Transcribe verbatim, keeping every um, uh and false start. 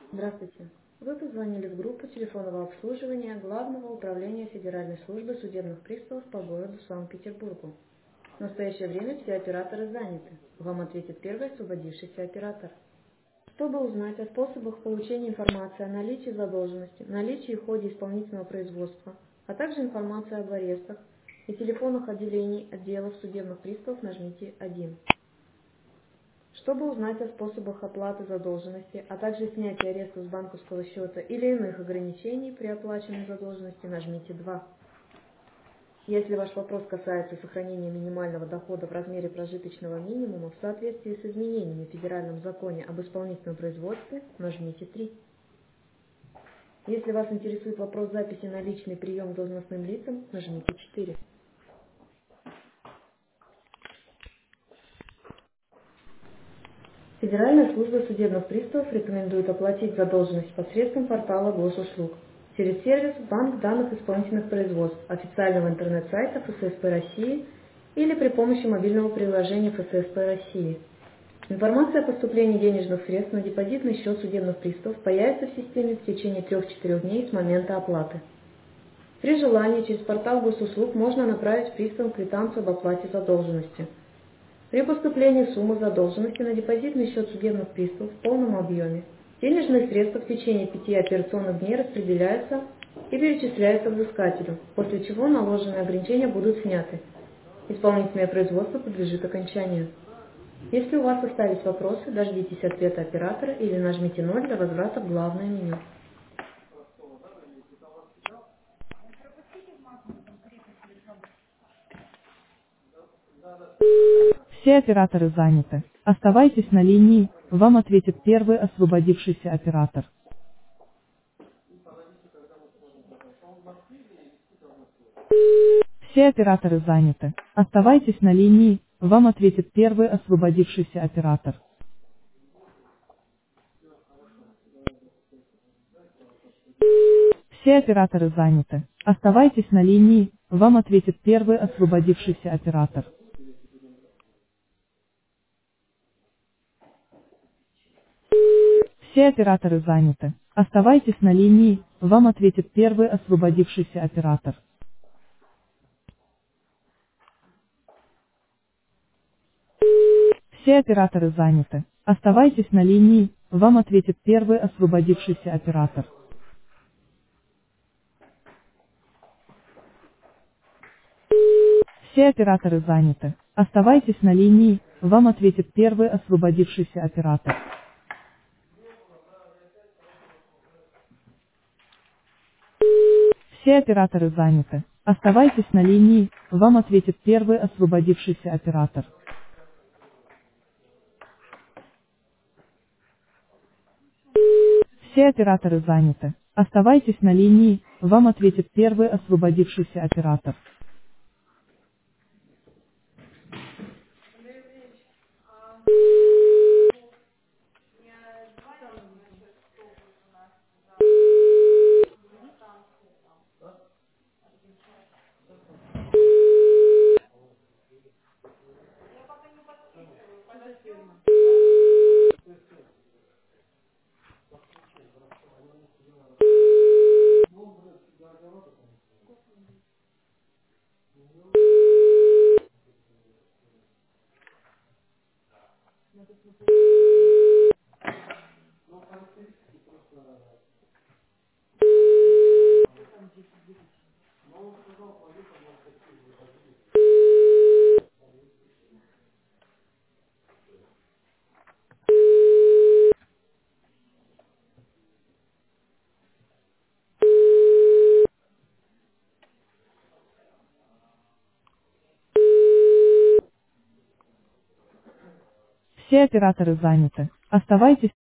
Здравствуйте. Вы позвонили в группу телефонного обслуживания Главного управления Федеральной службы судебных приставов по городу Санкт-Петербургу. В настоящее время все операторы заняты. Вам ответит первый освободившийся оператор. Чтобы узнать о способах получения информации о наличии задолженности, наличии и ходе исполнительного производства, а также информации об арестах и телефонах отделений отделов судебных приставов, нажмите один. Чтобы узнать о способах оплаты задолженности, а также снятия ареста с банковского счета или иных ограничений при оплаченной задолженности, нажмите два. Если ваш вопрос касается сохранения минимального дохода в размере прожиточного минимума в соответствии с изменениями в Федеральном законе об исполнительном производстве, нажмите три. Если вас интересует вопрос записи на личный прием к должностным лицам, нажмите четыре. Федеральная служба судебных приставов рекомендует оплатить задолженность посредством портала госуслуг через сервис «Банк данных исполнительных производств» официального интернет-сайта эф эс эс пэ России или при помощи мобильного приложения эф эс эс пэ России. Информация о поступлении денежных средств на депозитный счет судебных приставов появится в системе в течение трёх-четырёх дней с момента оплаты. При желании через портал госуслуг можно направить приставам квитанцию об оплате задолженности. При поступлении суммы задолженности на депозитный счет судебных приставов в полном объеме денежные средства в течение пяти операционных дней распределяются и перечисляются взыскателю, после чего наложенные ограничения будут сняты. Исполнительное производство подлежит окончанию. Если у вас остались вопросы, дождитесь ответа оператора или нажмите ноль для возврата в главное меню. Все операторы заняты. Оставайтесь на линии, вам ответит первый освободившийся оператор. Все операторы заняты. Оставайтесь на линии, вам ответит первый освободившийся оператор. Все операторы заняты. Оставайтесь на линии, вам ответит первый освободившийся оператор. Все операторы заняты. Оставайтесь на линии, вам ответит первый освободившийся оператор. Все операторы заняты. Оставайтесь на линии, вам ответит первый освободившийся оператор. Все операторы заняты. Оставайтесь на линии, вам ответит первый освободившийся оператор. Все операторы заняты. Оставайтесь на линии, вам ответит первый освободившийся оператор. Все операторы заняты. Оставайтесь на линии, вам ответит первый освободившийся оператор. Все операторы заняты. Оставайтесь